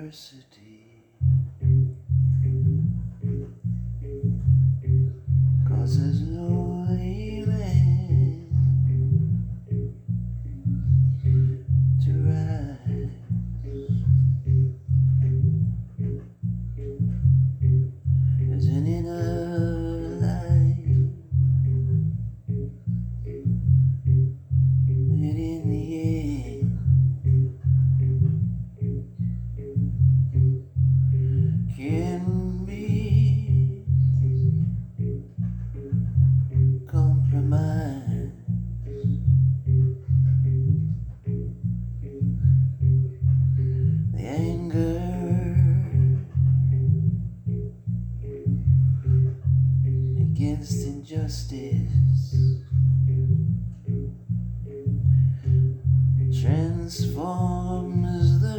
university causes no amen to rise. As an inner light that in the end can be compromised. The anger against injustice transforms the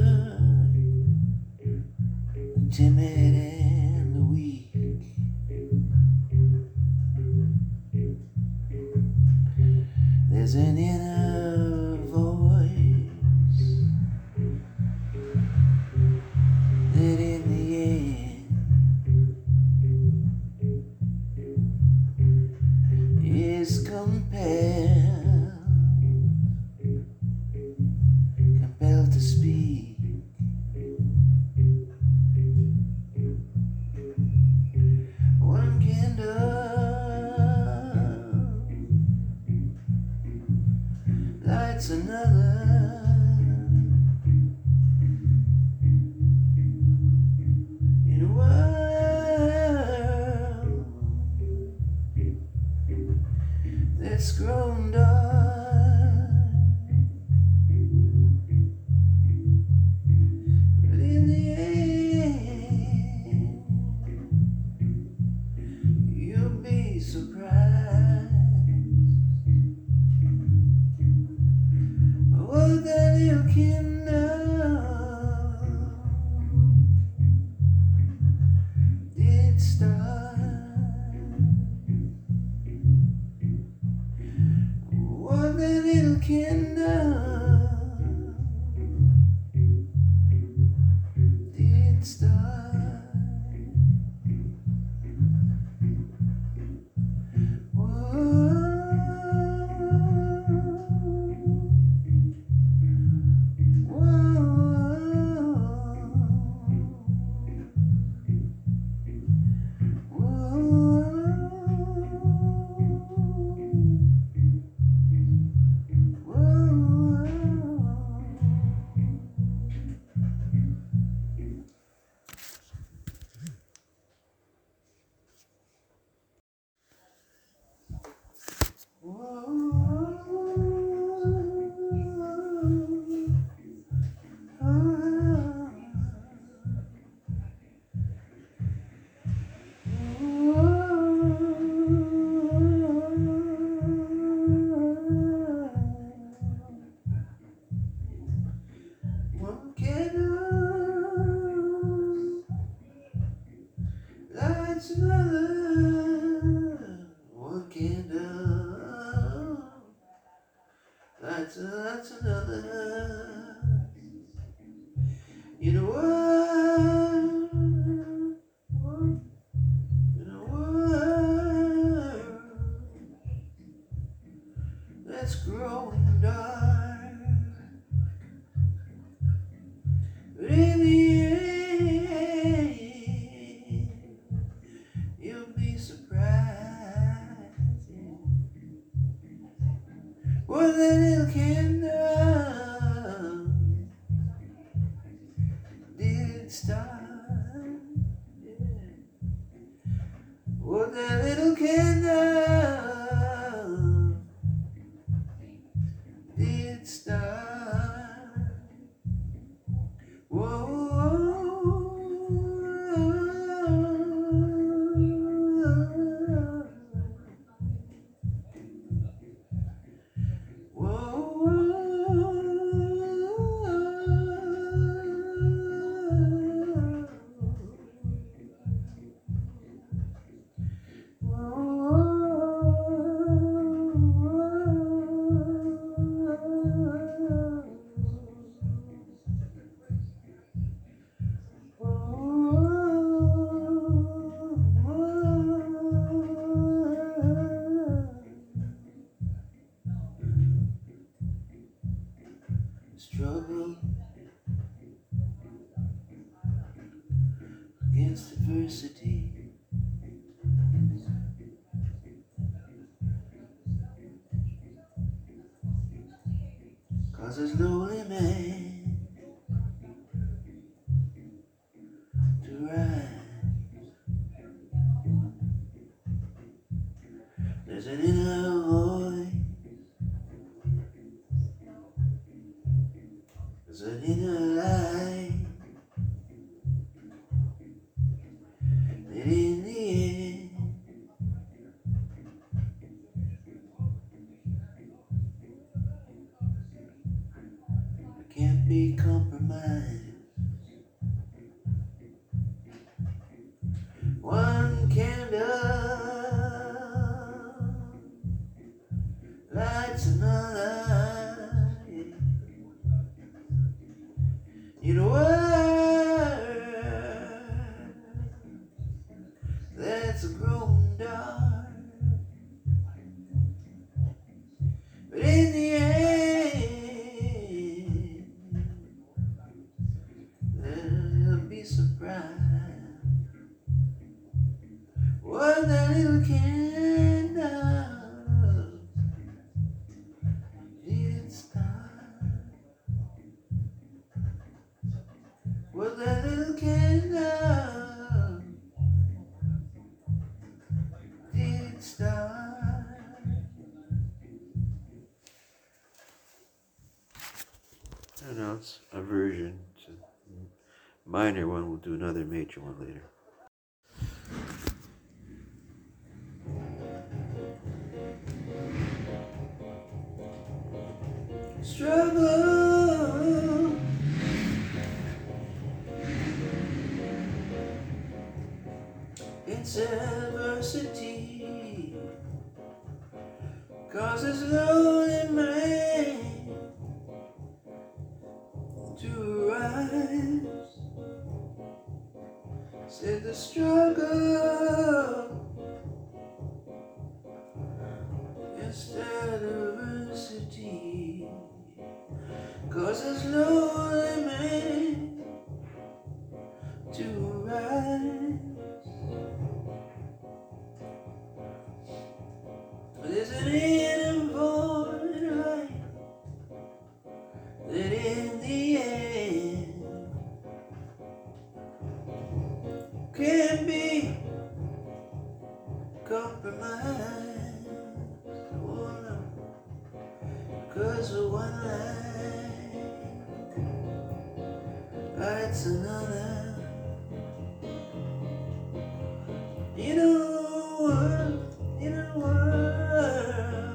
timid and the weak. There's an inner voice that in the end is compelled to speak. One candle lights another. In a world that's grown dark, but in the end you'll be surprised what that you can did start. What that little candle did start. One candle lights another. One candle lights another. In a world, in a world that's growing dark, but in the end you'll be surprised what that little candle did start. Yeah. What that little candle did start. Whoa. struggle against adversity. Causes lonely man to rise. There's an inner voice, there's an inner light, that in the end can't be compromised. One candle lights another in a world that's grown dark. But in the end, they'll be surprised what that little candle did start. What that little candle did start. I know it's a version. It's a minor one. We'll do another major one later. Struggle it's adversity causes lonely man to rise. Said the struggle instead of adversity causes lonely man to rise. There's an inner void light that in the end can be compromised. Oh no, cause of one light lights another. You know what? You know what?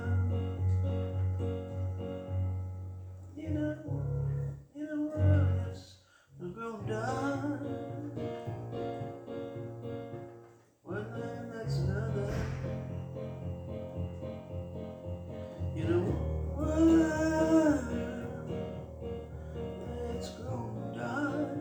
You know what? It's grown dark. One night, that's another. You know what? It's grown dark.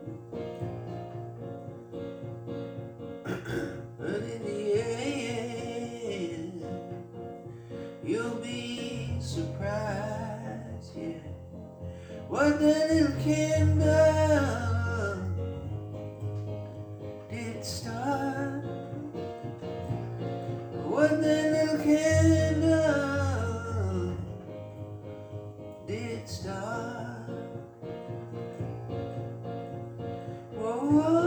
But in the end, you'll be surprised, yeah. What that little candle did start. What that little candle did start. Whoa, whoa.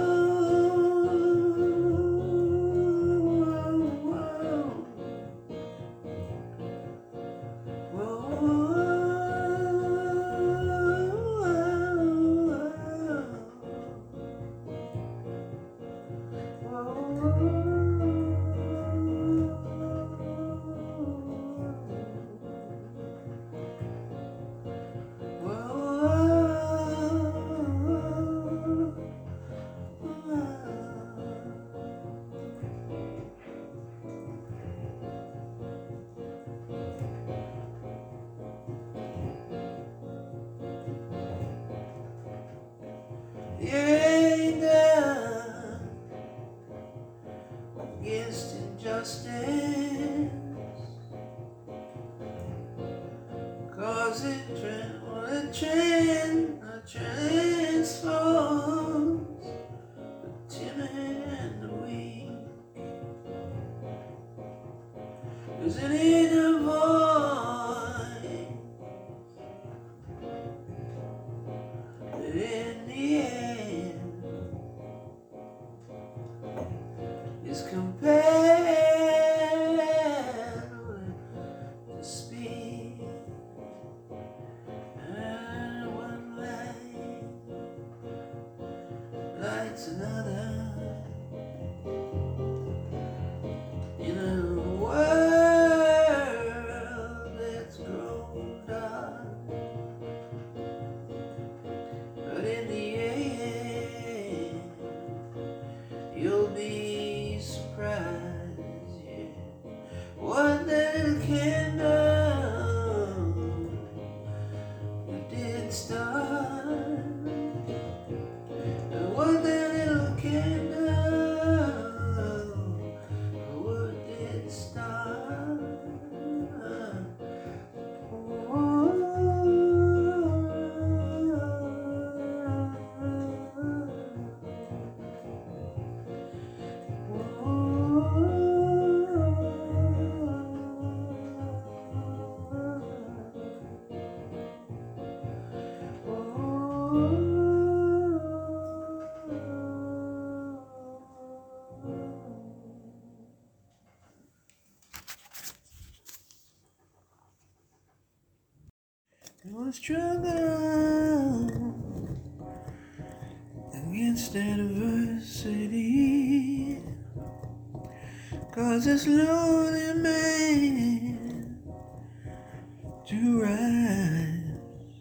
Ain't done against injustice, 'cause 'cause it transforms the timid and the weak. There's an inner voice that in the end is compelled to speak. And one light lights another in a world that's grown dark. But in the end, you'll be surprised, yeah, what that little candle you did start, and what that little candle would did start. We'll struggle against adversity, 'cause it's lonely man to rise.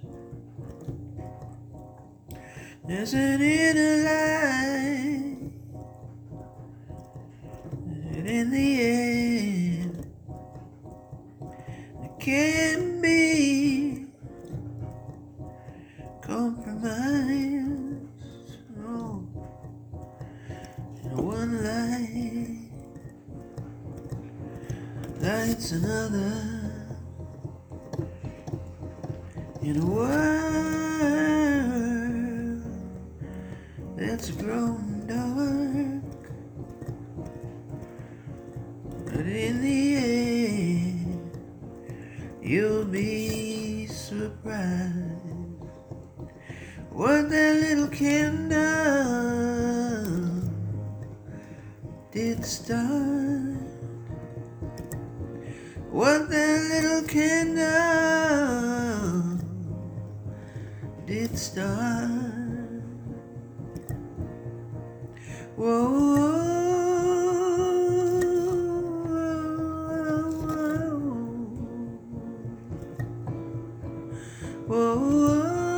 There's an inner light, and in the end, it can't be compromised. No. And one light lights another in a world that's grown dark. But in the end, you'll be surprised what that little candle did start. What that little candle did start. Whoa. Whoa.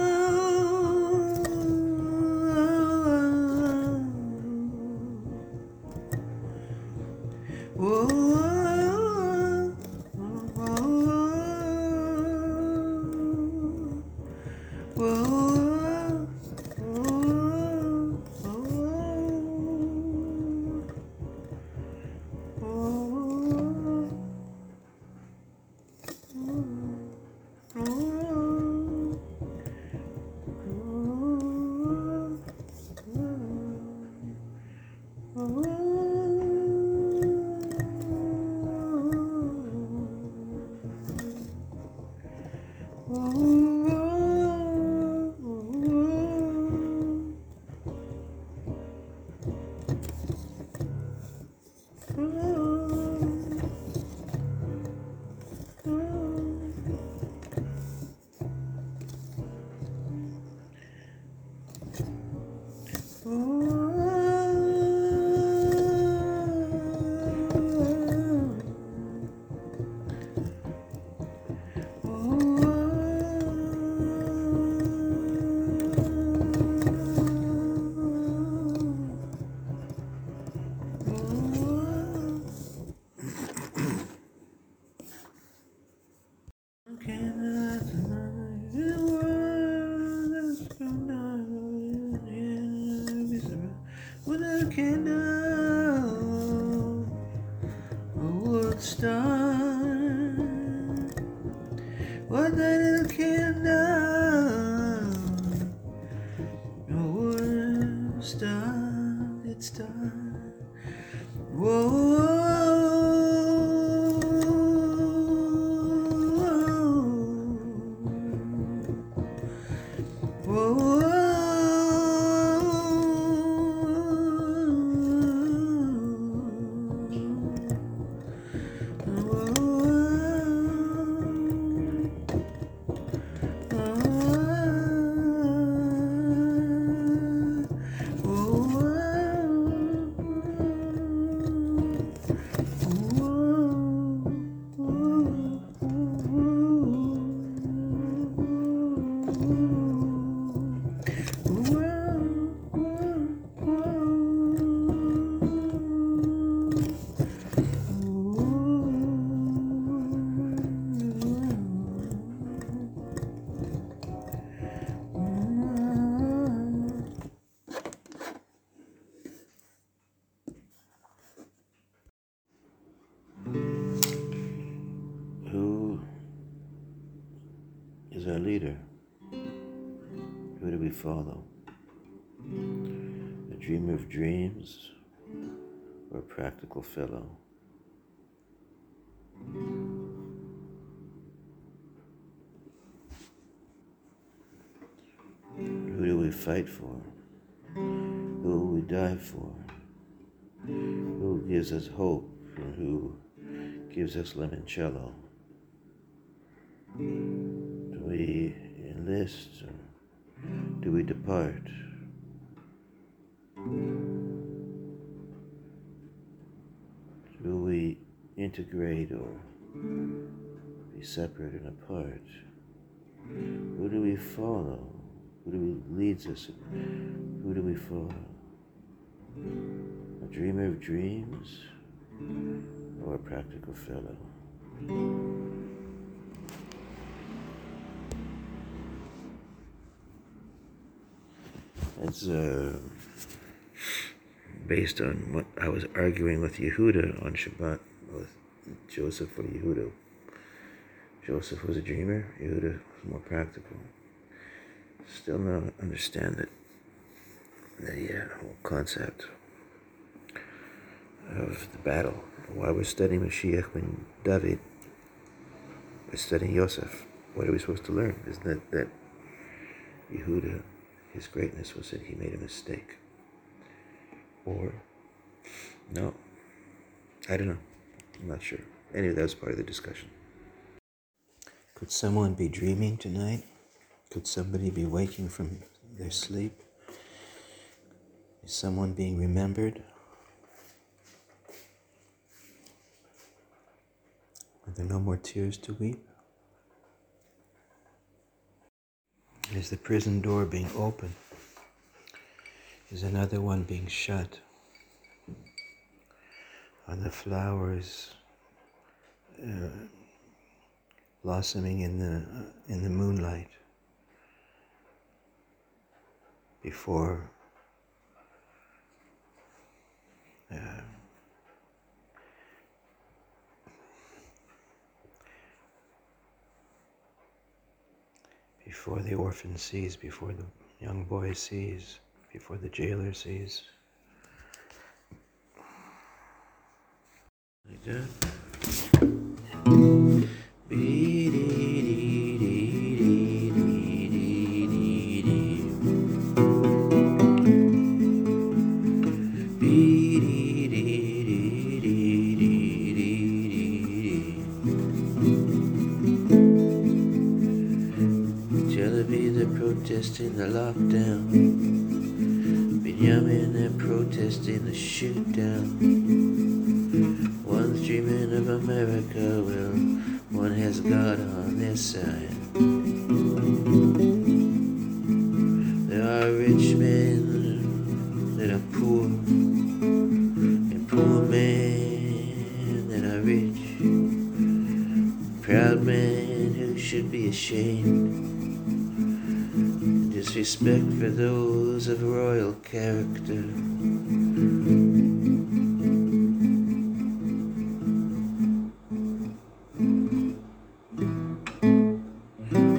Candle would start. What that looking down. No one stopped, it's done. Whoa. Who is our leader? Who do we follow? A dreamer of dreams or a practical fellow? Who do we fight for? Who will we die for? Who gives us hope and who gives us limoncello? Do we enlist or do we depart? Do we integrate or be separate and apart? Who do we follow? Who leads us? Who do we follow? A dreamer of dreams or a practical fellow? It's based on what I was arguing with Yehuda on Shabbat, with Joseph or Yehuda. Joseph was a dreamer, Yehuda was more practical. Still don't understand it. The whole concept of the battle. Why we're studying Mashiach when David was studying Yosef. What are we supposed to learn? Isn't it that Yehuda, his greatness was that he made a mistake? Or, no, I don't know. I'm not sure. Anyway, that was part of the discussion. Could someone be dreaming tonight? Could somebody be waking from their sleep? Is someone being remembered? Are there no more tears to weep? Is the prison door being opened? Is another one being shut? Are the flowers blossoming in the moonlight before the orphan sees, before the young boy sees, before the jailer sees? Like that. Protesting the lockdown, Binyamin, they're protesting the shoot down. One's dreaming of America, well, one has God on their side. There are rich men that are poor, and poor men that are rich. Proud men who should be ashamed. Disrespect for those of royal character.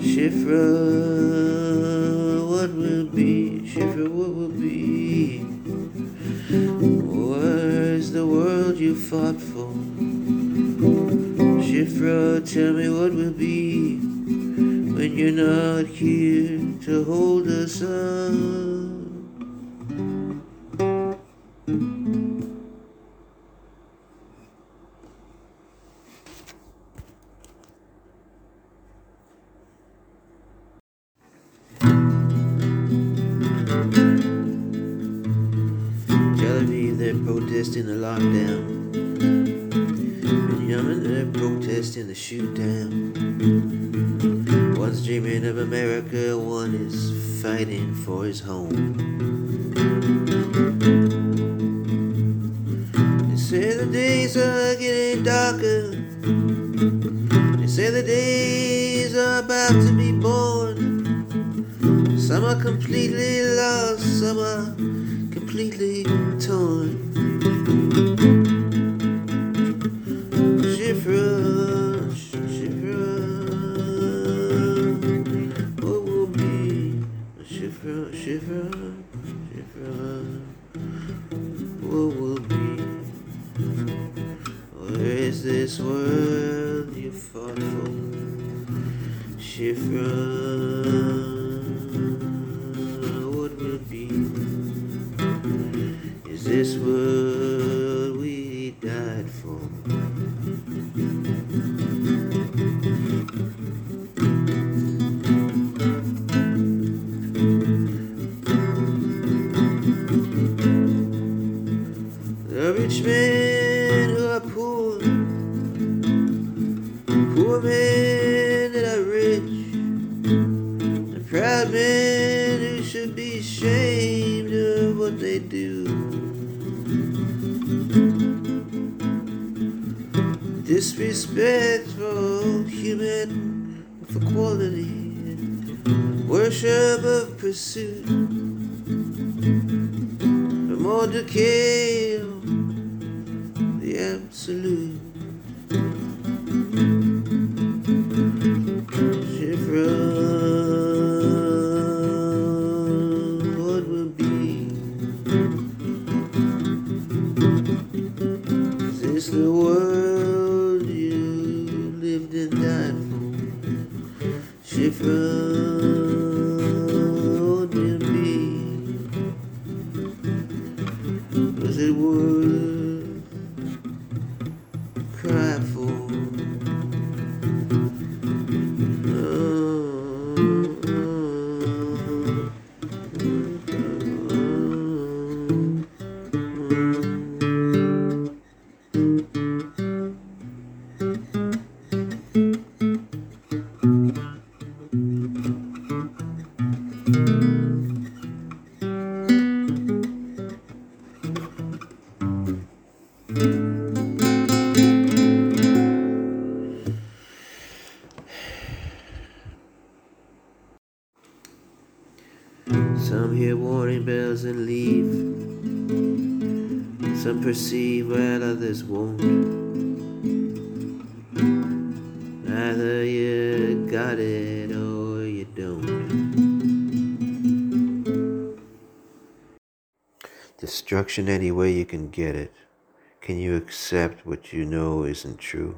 Shifra, what will be? Shifra, what will be? Where's the world you fought for? Shifra, tell me what will be when you're not here to hold us up. Tel Aviv, they're protesting the lockdown. In Yemen, they're protesting the shoot down. One's dreaming of America, one is fighting for his home. They say the days are getting darker. They say the days are about to be born. Some are completely lost, some are completely torn. Shifra, Shifra, what will be? Shifra, Shifra, Shifra, what will be? Where is this world you fought for? Shifra, this world we died for. The rich men who are poor, poor men that are rich, the proud men who should be ashamed of what they do. Disrespect for human, for quality, and worship of pursuit, for more decay of the absolute. Shifra, what will be? Is this the world and died for? Shifra, what will be? Was it worth cry for? Some hear warning bells and leave. Some perceive while others won't. Either you got it or you don't. Destruction any way you can get it. Can you accept what you know isn't true?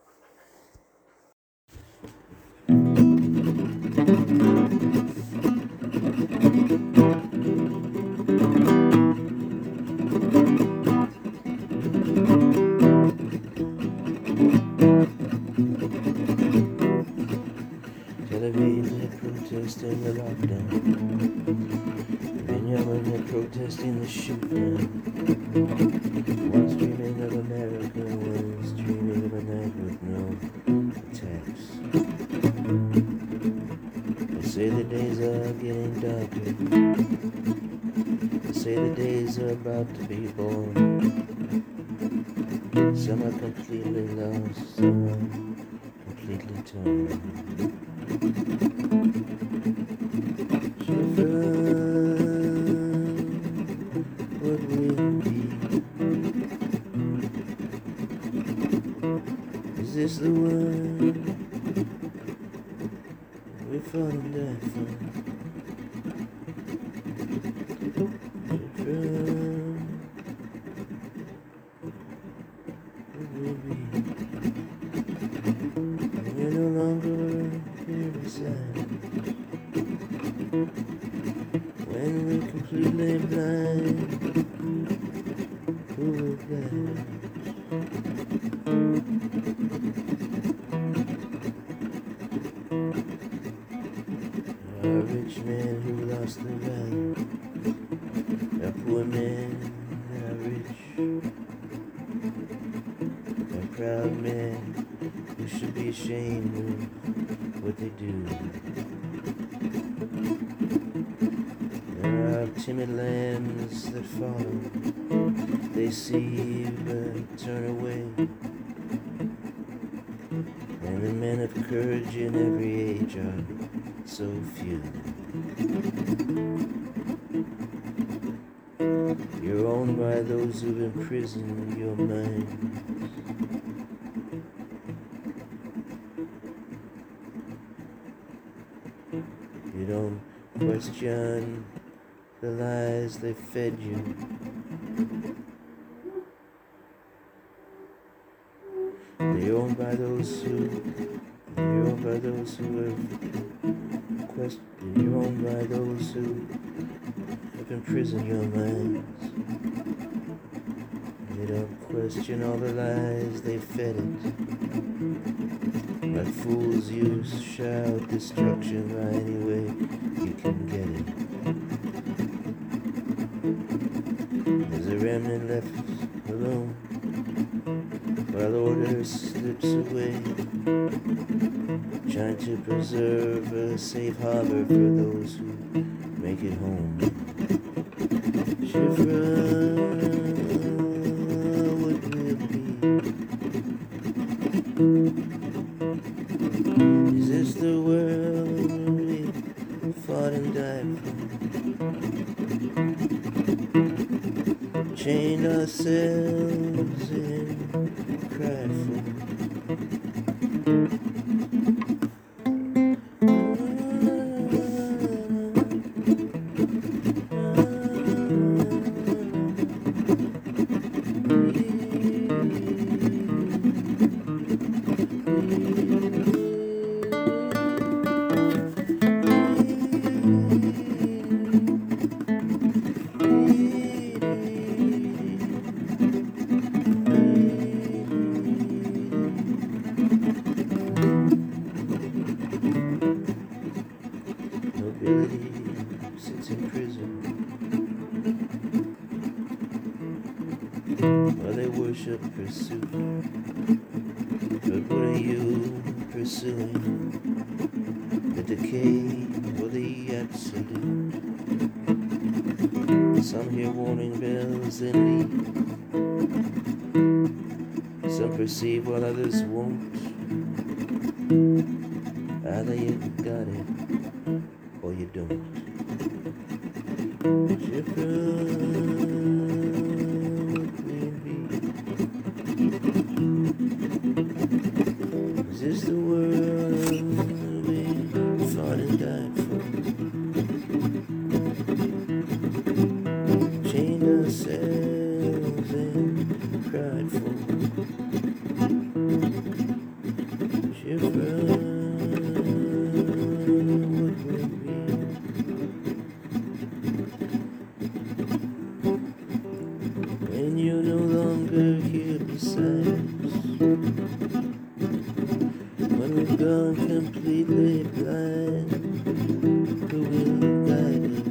Tel Aviv, they're protesting the lockdown. In Yemen, they're protesting the shootdown. One's dreaming of America, one's dreaming of a night with no attacks. They say the days are getting darker. They say the days are about to be born. Some are completely lost, some are completely torn. What will be? Is this the one we you fought and died for. You're no longer here beside. When we're completely blind, who will guide? A rich man who lost the value, a poor man that are rich, a proud man who should be ashamed of what they do. There are timid lambs that follow, they see but turn away, and the men of courage in every age are so few. You're owned by those who've imprisoned your mind. You don't question the lies they fed you. You're owned by those who you're owned by those who have imprisoned your minds. You don't question all the lies they fed it. Like fools you shout destruction by any way you can get it. There's a remnant left alone while order slips away, trying to preserve a safe harbor for those who make it home. Shifra, what will it be? Is this the world we fought and died for? Chained ourselves and cried for. Nobility sits in prison while they worship pursuit. But what are you pursuing? The decay or the absolute? Some hear warning bells and leave. Some perceive while others won't. Either you got it or you don't. Is this the world we fought and died for? Chained ourselves and cried for. Shifra, what will be? When you're no longer here beside us, when we've gone completely blind, who will guide us?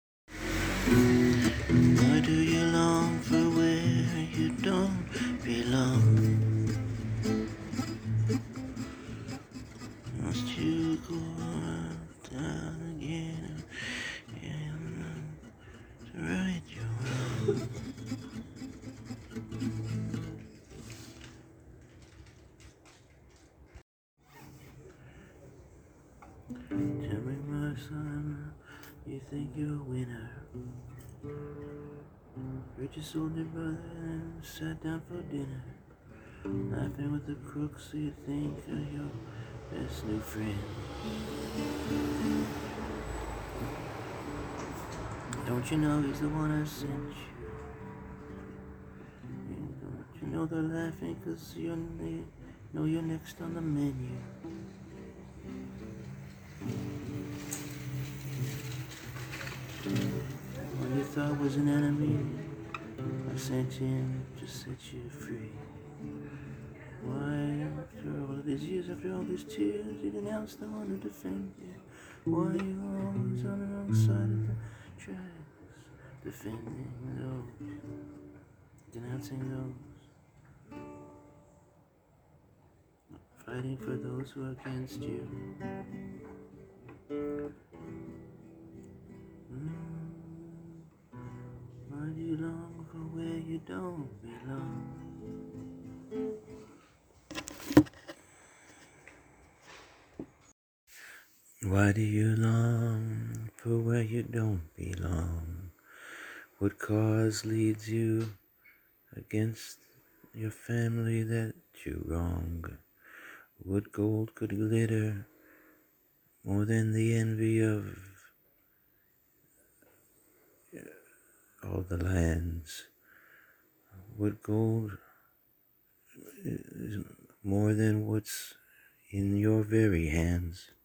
Why do you long for where you don't belong? Tell me, my son, you think you're a winner? Richest older brother sat down for dinner, laughing with the crooks who you think are your best new friend. Don't you know he's the one I sent you? Don't you know they're laughing 'cause you know you're next on the menu? What you thought was an enemy, I sent him to set you free. Why, after all of these years, after all these tears, you denounced the one who defended you? Why you always on the wrong side of the tracks, defending those, denouncing those, fighting for those who are against you? Why do you long for where you don't belong? Why do you long for where you don't belong? What cause leads you against your family that you wrong? What gold could glitter more than the envy of all the lands? What gold is more than what's in your very hands?